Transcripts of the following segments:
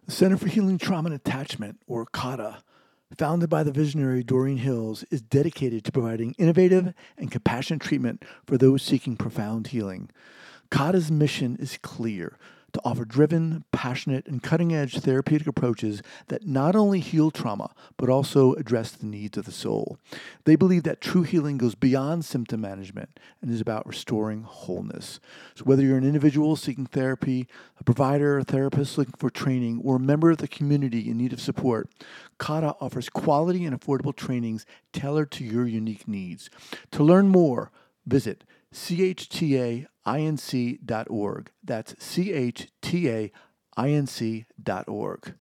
The Center for Healing Trauma and Attachment, or CATA, founded by the visionary Doreen Hills, is dedicated to providing innovative and compassionate treatment for those seeking profound healing. CATA's mission is clear: to offer driven, passionate, and cutting-edge therapeutic approaches that not only heal trauma, but also address the needs of the soul. They believe that true healing goes beyond symptom management and is about restoring wholeness. So whether you're an individual seeking therapy, a provider, a therapist looking for training, or a member of the community in need of support, CATA offers quality and affordable trainings tailored to your unique needs. To learn more, visit chtainc.org. That's chtainc.org.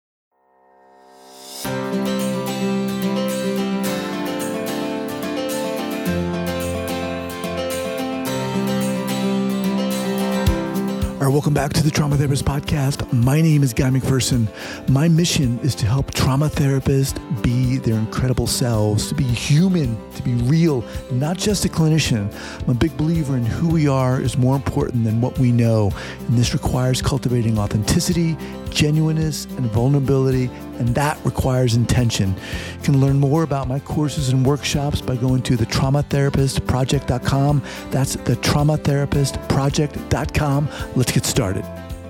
All right, welcome back to the Trauma Therapist Podcast. My name is Guy McPherson. My mission is to help trauma therapists be their incredible selves, to be human, to be real, not just a clinician. I'm a big believer in who we are is more important than what we know, and this requires cultivating authenticity, genuineness, and vulnerability, and that requires intention. You can learn more about my courses and workshops by going to thetraumatherapistproject.com. That's thetraumatherapistproject.com. Let's get started.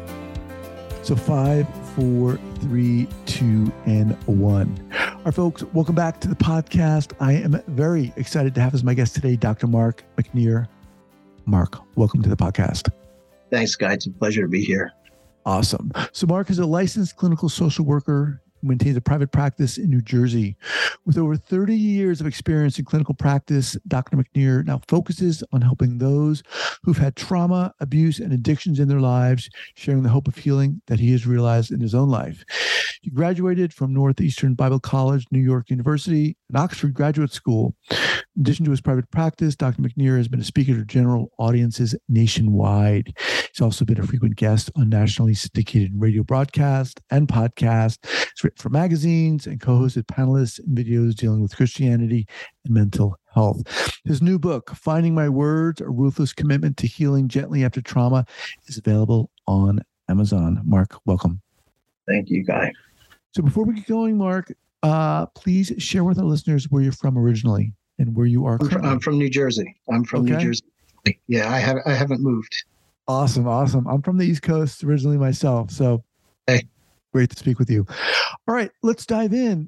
So 5, 4, 3, 2, and 1. All right, folks, welcome back to the podcast. I am very excited to have as my guest today, Dr. Mark McNear. Mark, welcome to the podcast. Thanks, Guy. It's a pleasure to be here. Awesome. So Mark is a licensed clinical social worker who maintains a private practice in New Jersey. With over 30 years of experience in clinical practice, Dr. McNear now focuses on helping those who've had trauma, abuse, and addictions in their lives, sharing the hope of healing that he has realized in his own life. He graduated from Northeastern Bible College, New York University, and Oxford Graduate School. In addition to his private practice, Dr. McNear has been a speaker to general audiences nationwide. He's also been a frequent guest on nationally syndicated radio broadcasts and podcasts. He's written for magazines and co-hosted panelists and videos dealing with Christianity and mental health. His new book, Finding My Words, A Ruthless Commitment to Healing Gently After Trauma, is available on Amazon. Mark, welcome. Thank you, Guy. So before we get going, Mark, please share with our listeners where you're from originally and where you are currently. I'm from New Jersey. New Jersey. Yeah, I haven't moved. Awesome. I'm from the East Coast originally myself. So hey, great to speak with you. All right, let's dive in.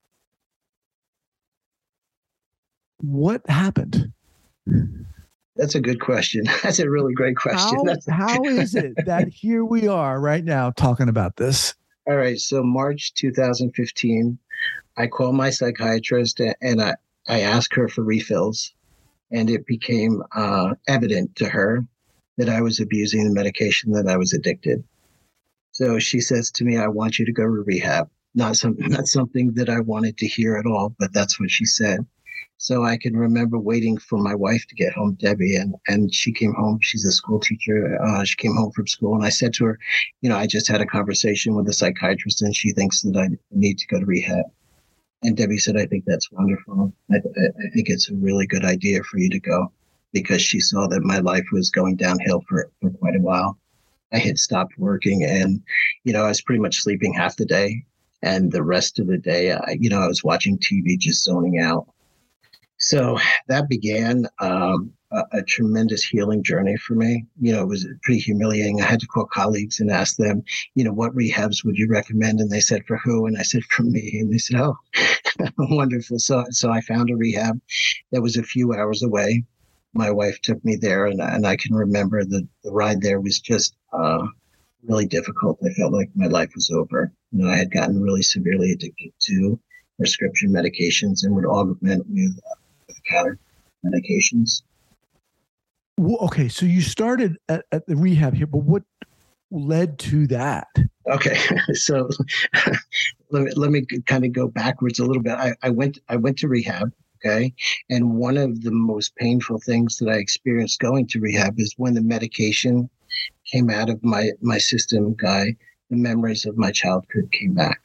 What happened? That's a good question. That's a really great question. How is it that here we are right now talking about this? All right. So March 2015, I called my psychiatrist and I asked her for refills, and it became evident to her that I was abusing the medication, that I was addicted. So she says to me, I want you to go to rehab. Not something that I wanted to hear at all, but that's what she said. So I can remember waiting for my wife to get home, Debbie, and she came home. She's a school teacher. She came home from school, and I said to her, I just had a conversation with a psychiatrist, and she thinks that I need to go to rehab. And Debbie said, I think that's wonderful. I think it's a really good idea for you to go, because she saw that my life was going downhill for quite a while. I had stopped working, and, I was pretty much sleeping half the day. And the rest of the day, I was watching TV, just zoning out. So that began a tremendous healing journey for me. It was pretty humiliating. I had to call colleagues and ask them, what rehabs would you recommend? And they said, for who? And I said, for me. And they said, oh, wonderful. So I found a rehab that was a few hours away. My wife took me there, and I can remember the ride there was just really difficult. I felt like my life was over. I had gotten really severely addicted to prescription medications and would augment with counter medications. Well, okay, so you started at the rehab here, but what led to that? Okay, so let me kind of go backwards a little bit. I went to rehab. Okay, and one of the most painful things that I experienced going to rehab is when the medication came out of my system, Guy, the memories of my childhood came back.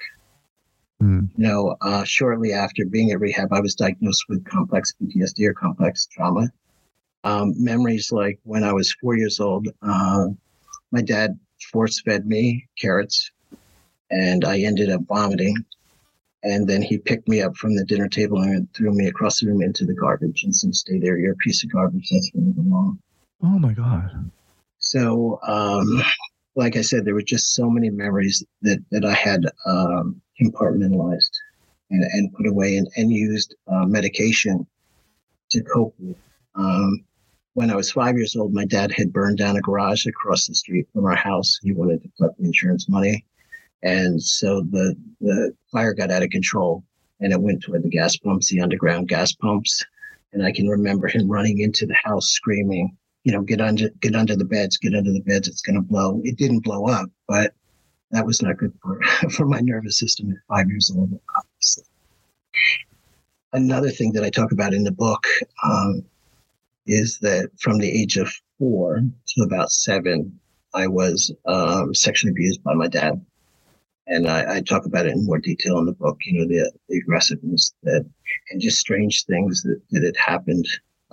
Shortly after being at rehab, I was diagnosed with complex PTSD or complex trauma. Memories like when I was 4 years old, my dad force-fed me carrots and I ended up vomiting. And then he picked me up from the dinner table and threw me across the room into the garbage and said, "Stay there. You're a piece of garbage. That's where you belong." Oh my God. So, like I said, there were just so many memories that I had compartmentalized and put away and used medication to cope with. When I was 5 years old, my dad had burned down a garage across the street from our house. He wanted to collect the insurance money. And so the fire got out of control and it went toward the gas pumps, the underground gas pumps. And I can remember him running into the house screaming, get under the beds, get under the beds. It's going to blow. It didn't blow up, but that was not good for my nervous system at 5 years old, obviously. Another thing that I talk about in the book is that from the age of 4 to about 7, I was sexually abused by my dad. And I talk about it in more detail in the book, the aggressiveness and just strange things that had happened.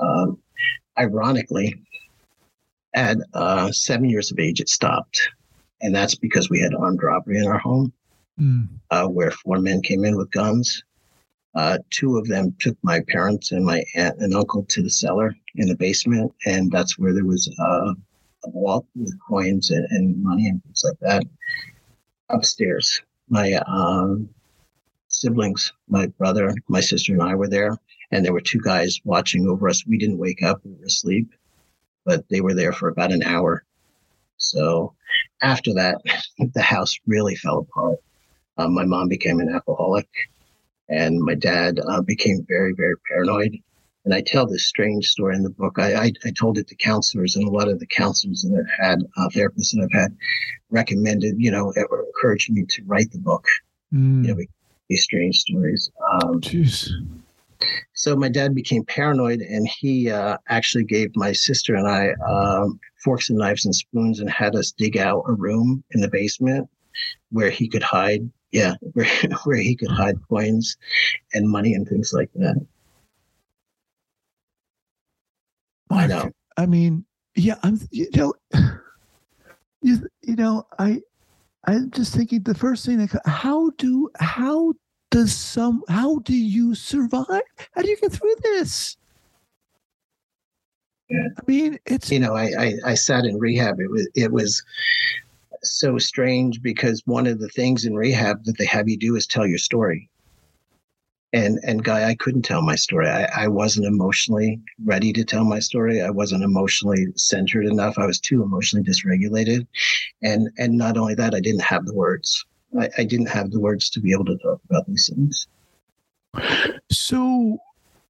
Ironically, at 7 years of age, it stopped. And that's because we had armed robbery in our home, where 4 men came in with guns. 2 of them took my parents and my aunt and uncle to the cellar in the basement. And that's where there was a vault with coins and money and things like that. Upstairs, my siblings, my brother, my sister, and I were there, and there were 2 guys watching over us. We didn't wake up; we were asleep, but they were there for about an hour. So after that, the house really fell apart. My mom became an alcoholic, and my dad became very, very paranoid. And I tell this strange story in the book. I told it to counselors, and a lot of the counselors that I've had, therapists that I've had, recommended, or encouraged me to write the book. These strange stories. So my dad became paranoid, and he actually gave my sister and I forks and knives and spoons and had us dig out a room in the basement where he could hide. Yeah, where he could hide coins and money and things like that. Mark, I know. I mean, yeah, I'm just thinking the first thing how do you survive? How do you get through this? Yeah. I mean, it's I sat in rehab. It was so strange because one of the things in rehab that they have you do is tell your story. And Guy, I couldn't tell my story. I wasn't emotionally ready to tell my story. I wasn't emotionally centered enough. I was too emotionally dysregulated. And not only that, I didn't have the words. I didn't have the words to be able to talk about these things. So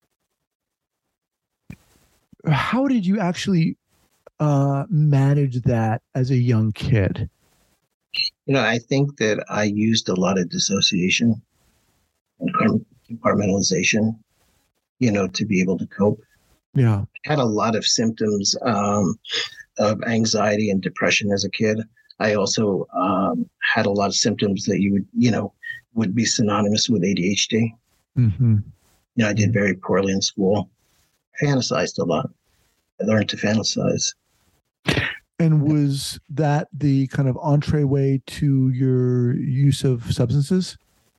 how did you actually manage that as a young kid? I think that I used a lot of dissociation and compartmentalization, to be able to cope. Yeah. I had a lot of symptoms of anxiety and depression as a kid. I also had a lot of symptoms that would be synonymous with ADHD. Mm-hmm. I did very poorly in school. Fantasized a lot. I learned to fantasize. And was that the kind of entryway to your use of substances?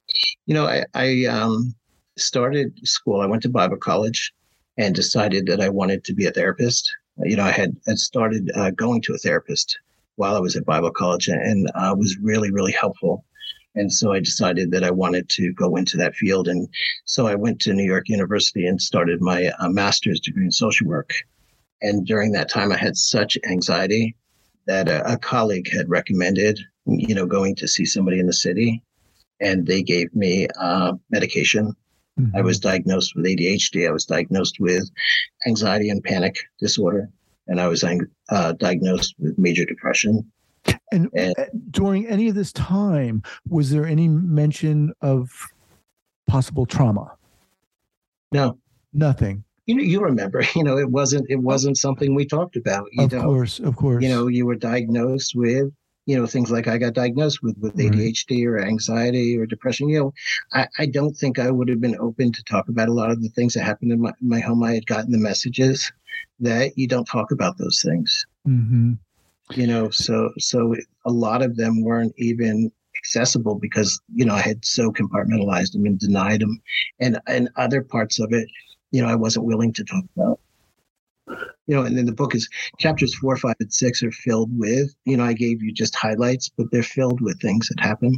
I started school. I went to Bible college and decided that I wanted to be a therapist. I had started going to a therapist while I was at Bible college and was really, really helpful. And so I decided that I wanted to go into that field. And so I went to New York University and started my master's degree in social work. And during that time, I had such anxiety that a colleague had recommended, going to see somebody in the city. And they gave me medication. Mm-hmm. I was diagnosed with ADHD. I was diagnosed with anxiety and panic disorder. And I was diagnosed with major depression. And during any of this time, was there any mention of possible trauma? No. Nothing. You remember, it wasn't something we talked about. Of course. You were diagnosed with, things like I got diagnosed with ADHD or anxiety or depression. I don't think I would have been open to talk about a lot of the things that happened in my home. I had gotten the messages that you don't talk about those things. Mm-hmm. So a lot of them weren't even accessible because, I had so compartmentalized them and denied them. And other parts of it, I wasn't willing to talk about. And then the book is chapters 4, 5, and 6 are filled with, I gave you just highlights, but they're filled with things that happen.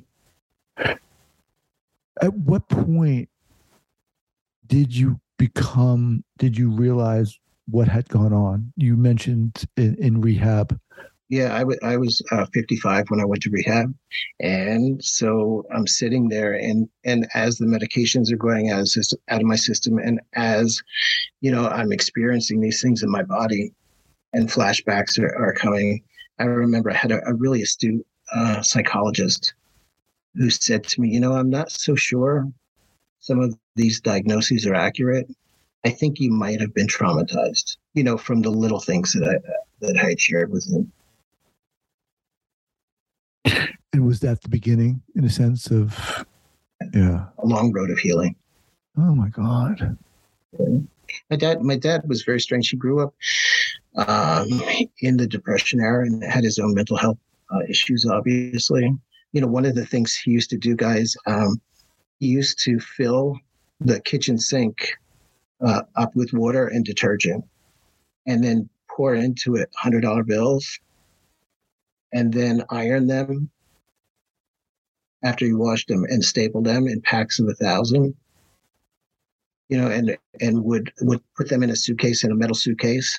At what point did you realize what had gone on? You mentioned in rehab. Yeah, I was 55 when I went to rehab. And so I'm sitting there and as the medications are going out of my system, and as, I'm experiencing these things in my body and flashbacks are coming. I remember I had a really astute psychologist who said to me, I'm not so sure some of these diagnoses are accurate. I think you might have been traumatized, from the little things that I had shared with him. And was that the beginning, in a sense of, a long road of healing? Oh my God. My dad was very strange. He grew up in the Depression era and had his own mental health issues, obviously. One of the things he used to do, guys, he used to fill the kitchen sink up with water and detergent and then pour into it $100 bills and then iron them after he washed them and staple them in packs of 1,000, and would put them in a metal suitcase.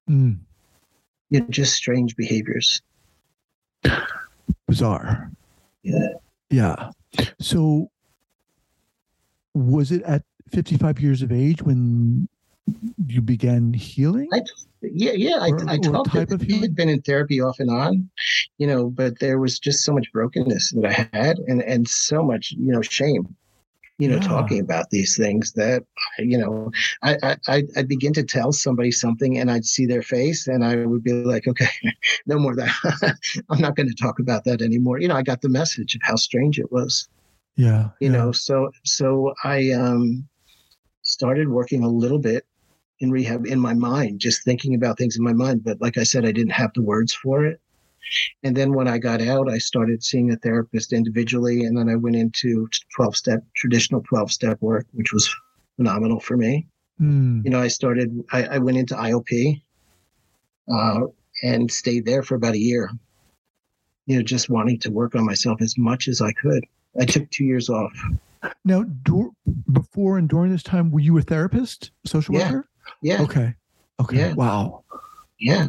Just strange behaviors. Bizarre. Yeah. Yeah. So was it at 55 years of age when you began healing? I talked. He had been in therapy off and on, but there was just so much brokenness that I had, and so much, shame, talking about these things that, I'd begin to tell somebody something, and I'd see their face, and I would be like, okay, no more of that. I'm not going to talk about that anymore. I got the message of how strange it was. Yeah. So I started working a little bit in rehab in my mind, just thinking about things in my mind. But like I said, I didn't have the words for it. And then when I got out, I started seeing a therapist individually. And then I went into traditional 12-step work, which was phenomenal for me. I went into IOP and stayed there for about a year, just wanting to work on myself as much as I could. I took 2 years off. Now, before and during this time, were you a therapist, social worker? Yeah. Okay. Yeah. Wow. Yeah.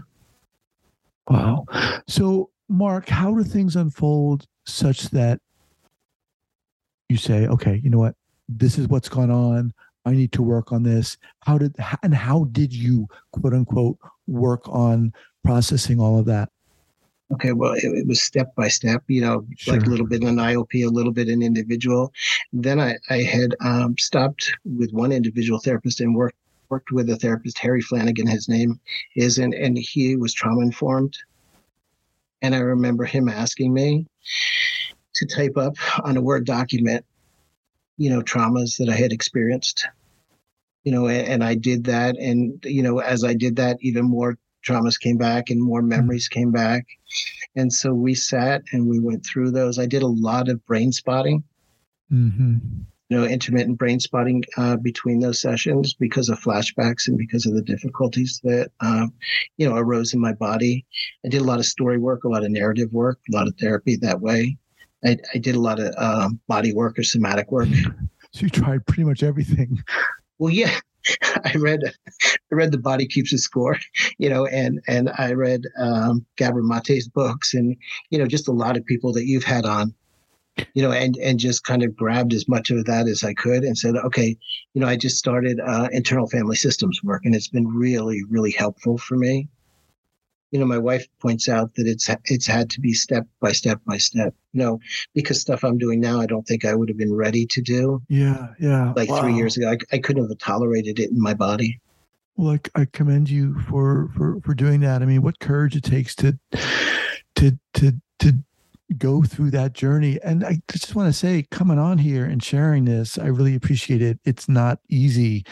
Wow. So, Mark, how do things unfold such that you say, okay, you know what? This is what's gone on. I need to work on this. How did you, quote unquote, work on processing all of that? Okay, well, it was step by step, Sure. Like a little bit in IOP, a little bit in individual. Then I had stopped with one individual therapist and worked with a therapist, Harry Flanagan, his name is, and he was trauma informed. And I remember him asking me to type up on a Word document, traumas that I had experienced, and I did that. And, as I did that, even more traumas came back and more memories came back. And so we sat and we went through those. I did a lot of brain spotting, intermittent brain spotting between those sessions because of flashbacks and because of the difficulties that, arose in my body. I did a lot of story work, a lot of narrative work, a lot of therapy that way. I did a lot of body work or somatic work. So you tried pretty much everything. Well, yeah. I read The Body Keeps a Score, and I read Gabor Mate's books, and just a lot of people that you've had on, and just kind of grabbed as much of that as I could and said, okay, I just started internal family systems work, and it's been really, really helpful for me. My wife points out that it's had to be step by step by step, because stuff I'm doing now, I don't think I would have been ready to do. Yeah. Like 3 years ago, I couldn't have tolerated it in my body. Well, I commend you for doing that. I mean, what courage it takes to go through that journey. And I just want to say, coming on here and sharing this, I really appreciate it. It's not easy.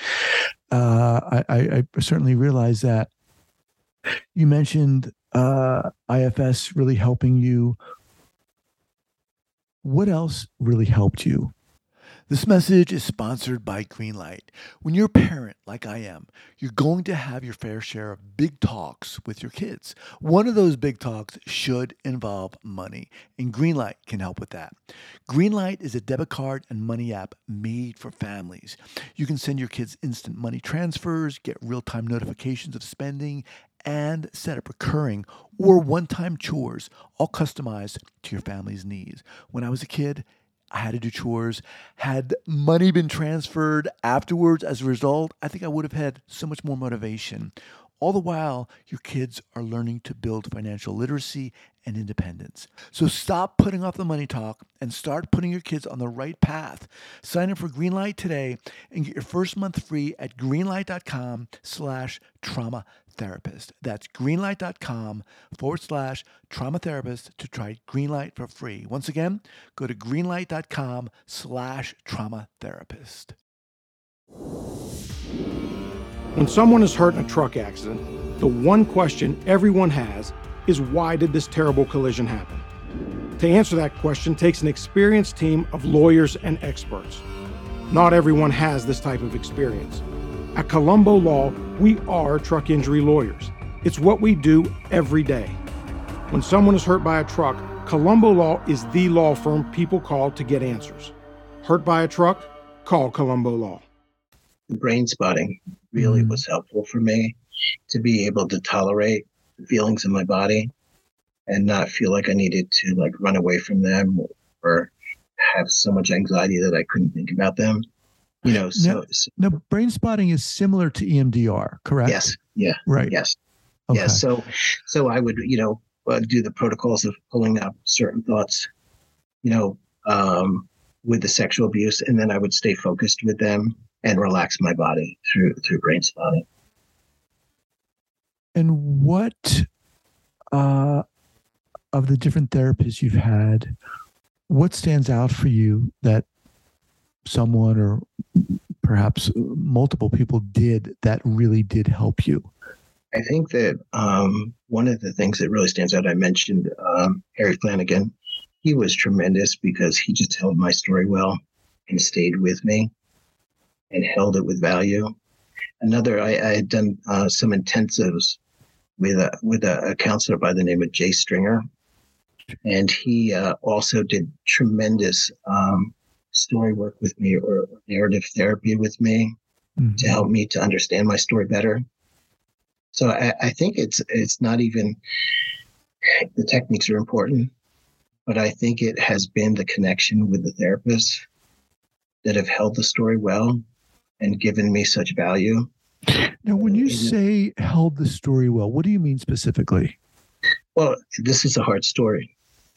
I certainly realize that. You mentioned IFS really helping you What else really helped you? This message is sponsored by Greenlight. When you're a parent, like I am, you're going to have your fair share of big talks with your kids. One of those big talks should involve money, and Greenlight can help with that. Greenlight is a debit card and money app made for families. You can send your kids instant money transfers, get real-time notifications of spending, and set up recurring or one-time chores, all customized to your family's needs. When I was a kid, I had to do chores. Had money been transferred afterwards as a result, I think I would have had so much more motivation. All the while, your kids are learning to build financial literacy and independence. So stop putting off the money talk and start putting your kids on the right path. Sign up for Greenlight today and get your first month free at greenlight.com/trauma therapist. That's greenlight.com/trauma therapist to try Greenlight for free. Once again, go to greenlight.com/trauma therapist. When someone is hurt in a truck accident, the one question everyone has is, why did this terrible collision happen? To answer that question takes an experienced team of lawyers and experts. Not everyone has this type of experience. At Colombo Law, we are truck injury lawyers. It's what we do every day. When someone is hurt by a truck, Colombo Law is the law firm people call to get answers. Hurt by a truck? Call Colombo Law. Brain spotting really was helpful for me to be able to tolerate the feelings in my body and not feel like I needed to like run away from them or have so much anxiety that I couldn't think about them. You know, no, brain spotting is similar to EMDR, correct? Yes. Yeah. Right. Yes. Okay. Yes. So I would, do the protocols of pulling up certain thoughts, with the sexual abuse, and then I would stay focused with them and relax my body through brain spotting. And what of the different therapists you've had, what stands out for you that someone or perhaps multiple people did that really did help you? I think that one of the things that really stands out, I mentioned Harry Flanagan. He was tremendous because he just held my story well and stayed with me and held it with value. Another, I had done some intensives with a counselor by the name of Jay Stringer, and he also did tremendous story work with me or narrative therapy with me to help me to understand my story better. So I think it's not even the techniques are important, but I think it has been the connection with the therapists that have held the story well and given me such value. Now, when you say held the story well, what do you mean specifically? Well, this is a hard story.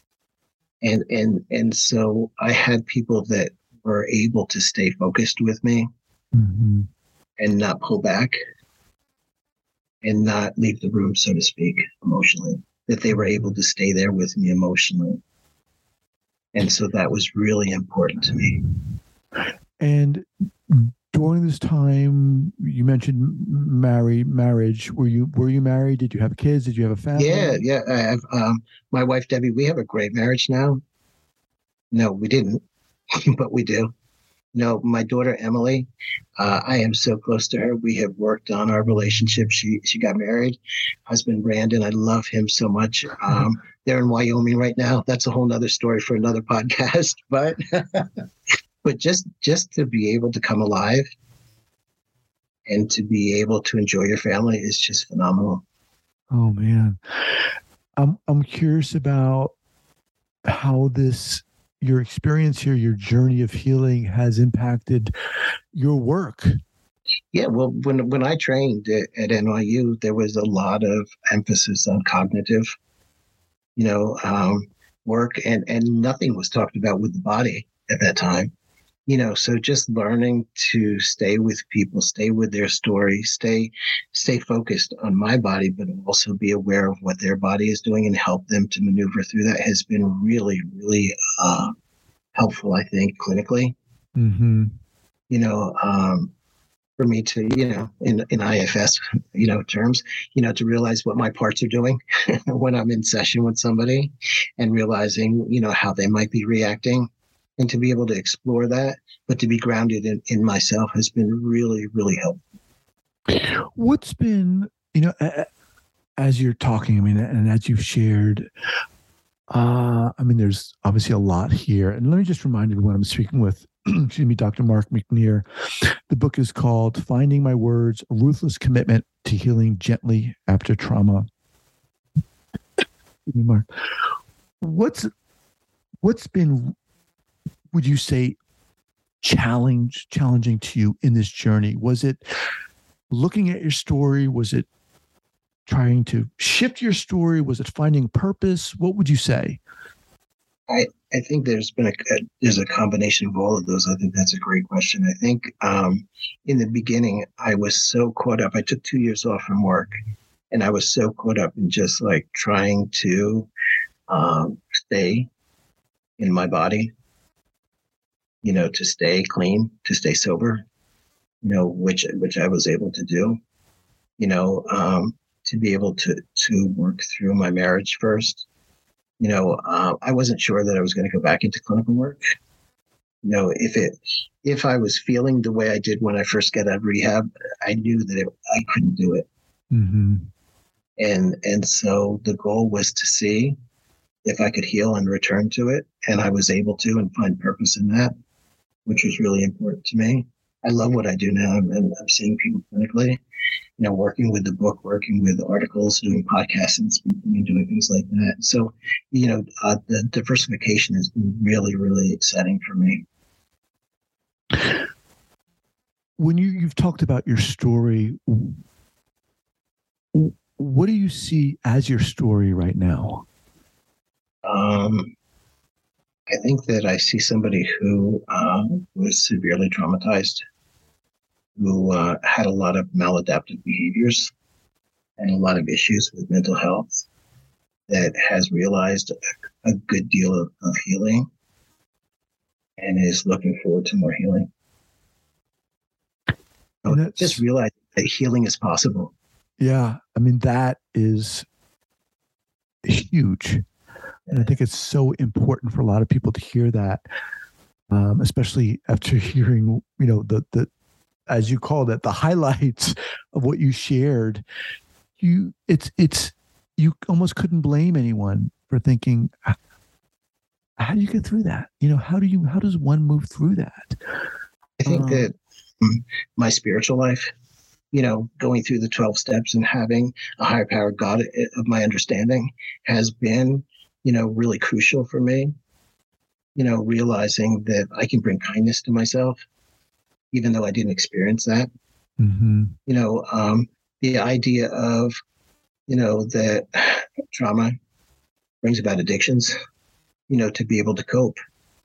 And so I had people that were able to stay focused with me and not pull back and not leave the room, so to speak, emotionally, that they were able to stay there with me emotionally. And so that was really important to me. And during this time, you mentioned marriage. Were you married? Did you have kids? Did you have a family? Yeah. I have my wife, Debbie. We have a great marriage now. No, we didn't, but we do. No, my daughter, Emily, I am so close to her. We have worked on our relationship. She got married. Husband, Brandon, I love him so much. They're in Wyoming right now. That's a whole nother story for another podcast. But but just to be able to come alive and to be able to enjoy your family is just phenomenal. Oh, man. I'm curious about how your experience here, your journey of healing has impacted your work. Yeah, well, when I trained at NYU, there was a lot of emphasis on cognitive, work, and nothing was talked about with the body at that time. So just learning to stay with people, stay with their story, stay focused on my body, but also be aware of what their body is doing and help them to maneuver through that has been really, really helpful, I think, clinically. For for me to, in IFS, terms, to realize what my parts are doing when I'm in session with somebody and realizing, how they might be reacting, and to be able to explore that, but to be grounded in myself has been really, really helpful. What's been, as you're talking, and as you've shared, there's obviously a lot here. And let me just remind everyone I'm speaking with, Dr. Mark McNear. The book is called Finding My Words, A Ruthless Commitment to Healing Gently After Trauma. Mark, what's been, would you say, challenging to you in this journey? Was it looking at your story? Was it trying to shift your story? Was it finding purpose? What would you say? I think there's a combination of all of those. I think that's a great question. I think in the beginning, I was so caught up. I took 2 years off from work, and I was so caught up in just like trying to stay in my body, to stay clean, to stay sober, which I was able to do, to be able to work through my marriage first. I wasn't sure that I was going to go back into clinical work. If I was feeling the way I did when I first got out of rehab, I knew that I couldn't do it. Mm-hmm. And so the goal was to see if I could heal and return to it. And I was able to, and find purpose in that, which was really important to me. I love what I do now. I'm seeing people clinically, working with the book, working with articles, doing podcasts and speaking and doing things like that. So, the diversification has been really, really exciting for me. When you've talked about your story, what do you see as your story right now? I think that I see somebody who was severely traumatized, who had a lot of maladaptive behaviors and a lot of issues with mental health, that has realized a good deal of healing and is looking forward to more healing. Just realize that healing is possible. Yeah. That is huge. And I think it's so important for a lot of people to hear that, especially after hearing, the as you called it, the highlights of what you shared. You almost couldn't blame anyone for thinking, how do you get through that? How does one move through that? I think that my spiritual life, going through the 12 steps and having a higher power God of my understanding has been, really crucial for me, realizing that I can bring kindness to myself, even though I didn't experience that. Mm-hmm. The idea of, that trauma brings about addictions, to be able to cope,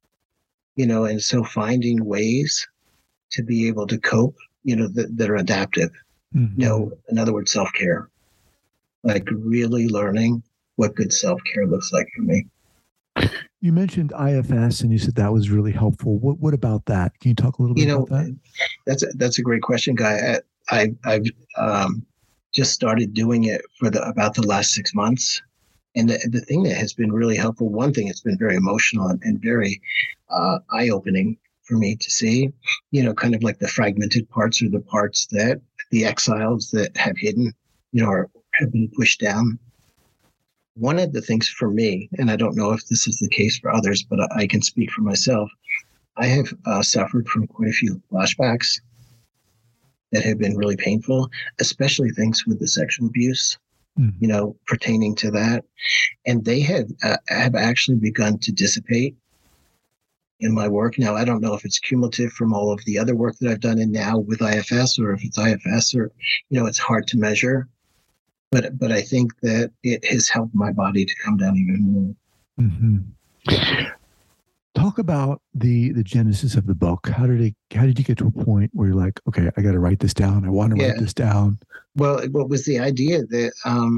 and so finding ways to be able to cope, that are adaptive, mm-hmm. In other words, self-care, like really learning what good self-care looks like for me. You mentioned IFS and you said that was really helpful. What about that? Can you talk a little bit about that? That's a great question, Guy. I've just started doing it for about the last 6 months. And the thing that has been really helpful, one thing, it's been very emotional and very eye-opening for me to see, kind of like the fragmented parts, or the parts that the exiles that have hidden, or have been pushed down. One of the things for me, and I don't know if this is the case for others, but I can speak for myself, I have suffered from quite a few flashbacks that have been really painful, especially things with the sexual abuse, pertaining to that. And they have actually begun to dissipate in my work. Now, I don't know if it's cumulative from all of the other work that I've done and now with IFS, or if it's IFS, or, it's hard to measure. But I think that it has helped my body to come down even more. Mm-hmm. Talk about the genesis of the book. How did you get to a point where you're like, okay, I got to write this down. I want to write this down. Well, what was the idea that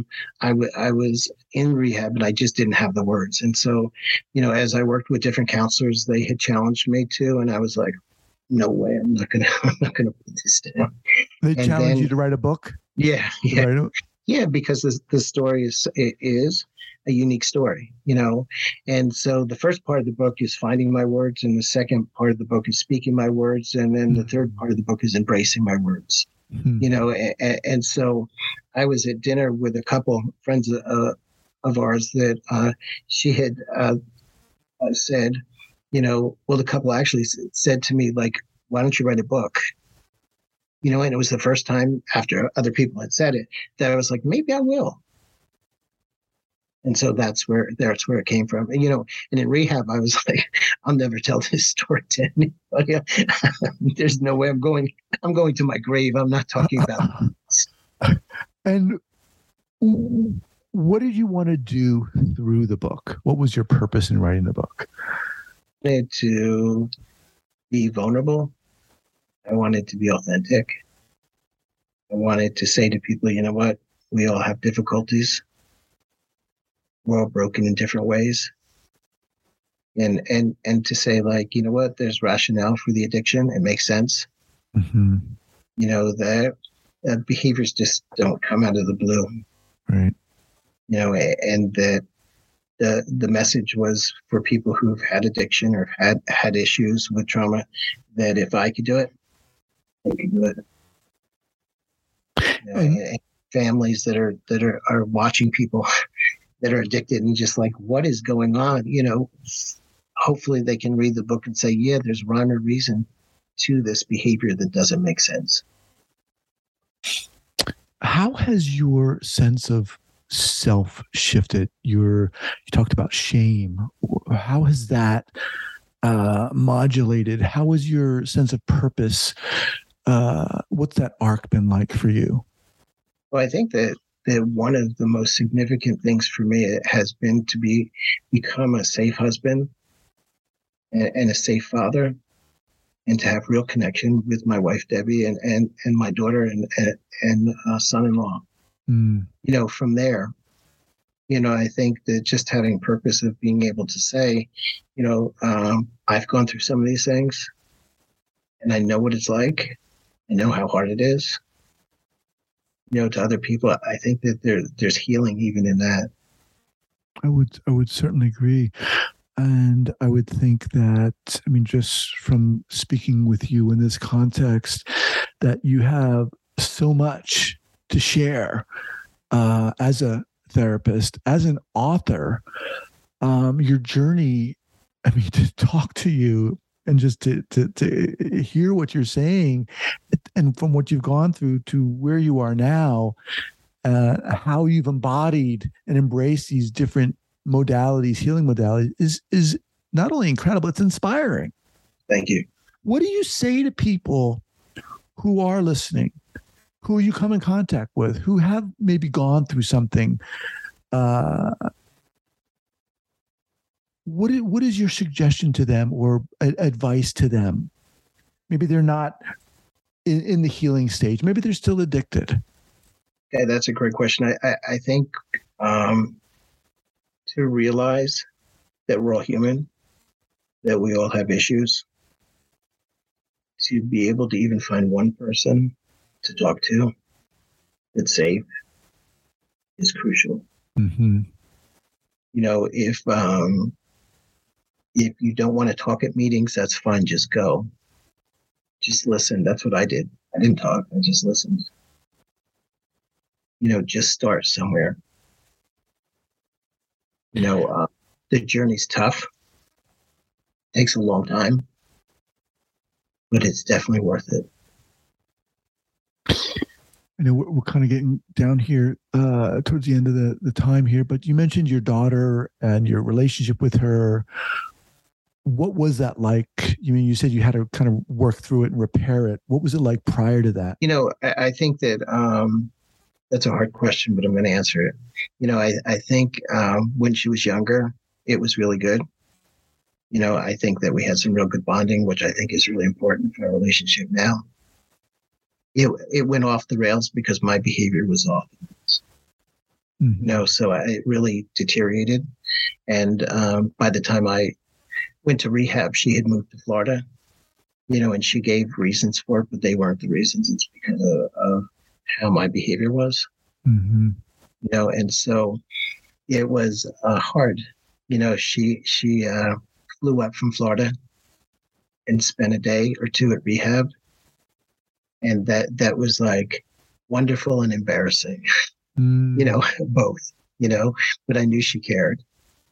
I was in rehab and I just didn't have the words. And so, as I worked with different counselors, they had challenged me to, and I was like, no way, I'm not gonna put this down. They And challenge then, you to write a book. yeah, To yeah, write a- yeah, because the story is a unique story, And so the first part of the book is finding my words, and the second part of the book is speaking my words, and then the third part of the book is embracing my words. And so I was at dinner with a couple friends of ours that she had said, well, the couple actually said to me, like, why don't you write a book? And it was the first time after other people had said it that I was like, maybe I will. And so that's where it came from. And, and in rehab, I was like, I'll never tell this story to anybody. There's no way I'm going to my grave. I'm not talking about this. And what did you want to do through the book? What was your purpose in writing the book? I wanted to be vulnerable. I wanted to be authentic. I wanted to say to people, you know what? We all have difficulties. We're all broken in different ways. And to say, like, you know what? There's rationale for the addiction. It makes sense. Mm-hmm. That behaviors just don't come out of the blue. Right. And that the message was for people who've had addiction or had issues with trauma, that if I could do it, they could do it. And families that are watching people that are addicted and just like, what is going on? Hopefully they can read the book and say, yeah, there's rhyme or reason to this behavior that doesn't make sense. How has your sense of self shifted? You talked about shame. How has that modulated? How has your sense of purpose? What's that arc been like for you? Well, I think that one of the most significant things for me has been to become a safe husband and a safe father, and to have real connection with my wife Debbie and my daughter and son-in-law. From there, I think that just having purpose of being able to say, I've gone through some of these things, and I know what it's like. I know how hard it is. To other people, I think that there's healing even in that. I would certainly agree. And I would think that, just from speaking with you in this context, that you have so much to share as a therapist, as an author. Your journey, to talk to you and just to hear what you're saying, and from what you've gone through to where you are now, how you've embodied and embraced these different modalities, healing modalities, is not only incredible, it's inspiring. Thank you. What do you say to people who are listening, who you come in contact with, who have maybe gone through something? What is your suggestion to them or advice to them? Maybe they're not in the healing stage. Maybe they're still addicted. Yeah, that's a great question. I think to realize that we're all human, that we all have issues, to be able to even find one person to talk to that's safe is crucial. Mm-hmm. If you don't want to talk at meetings, that's fine. Just go. Just listen. That's what I did. I didn't talk. I just listened. Just start somewhere. The journey's tough. Takes a long time, but it's definitely worth it. I know we're kind of getting down here towards the end of the time here, but you mentioned your daughter and your relationship with her. What was that like? You said you had to kind of work through it and repair it. What was it like prior to that? I think that that's a hard question, but I'm going to answer it. I think when she was younger, it was really good. I think that we had some real good bonding, which I think is really important for our relationship now. It went off the rails because my behavior was off. Mm-hmm. So it really deteriorated. And by the time I went to rehab, she had moved to Florida. and she gave reasons for it, but they weren't the reasons. It's because of how my behavior was, and so it was hard. She flew up from Florida and spent a day or two at rehab. And that was like wonderful and embarrassing, both, but I knew she cared.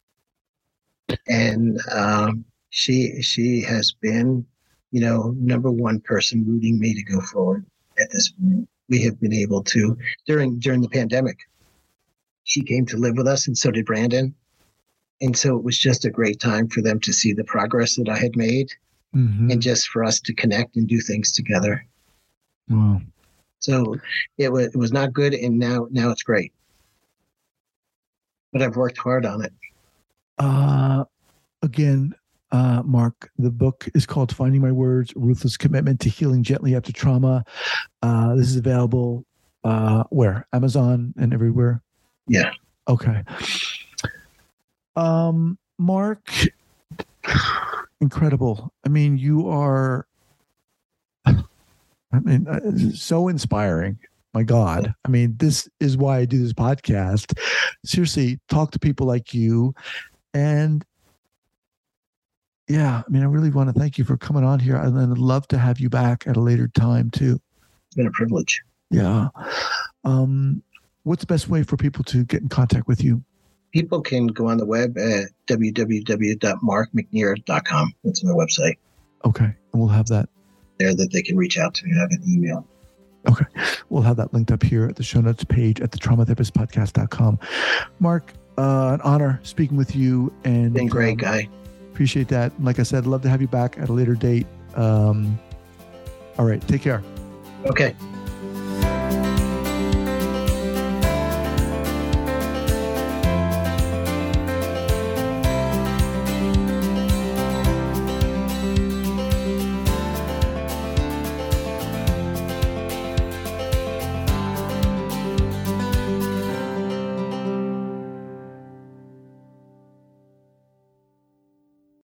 And she has been, number one person rooting me to go forward at this point. We have been able to, during the pandemic, she came to live with us, and so did Brandon. And so it was just a great time for them to see the progress that I had made, and just for us to connect and do things together. Wow. So it was not good, and now it's great. But I've worked hard on it. Again, Mark, the book is called Finding My Words, Ruthless Commitment to Healing Gently After Trauma. This is available where? Amazon and everywhere? Yeah. Okay. Mark, incredible. I mean, you are so inspiring. My God. I mean, this is why I do this podcast. Seriously, talk to people like you. And yeah, I mean, I really want to thank you for coming on here. And I'd love to have you back at a later time too. It's been a privilege. Yeah. What's the best way for people to get in contact with you? People can go on the web at www.markmcnear.com. That's my website. Okay. And we'll have that there that they can reach out to me. I have an email. Okay. We'll have that linked up here at the show notes page at thetraumatherapistpodcast.com. Mark, an honor speaking with you. And been great, Guy. Appreciate that. And like I said, love to have you back at a later date. All right. Take care. Okay.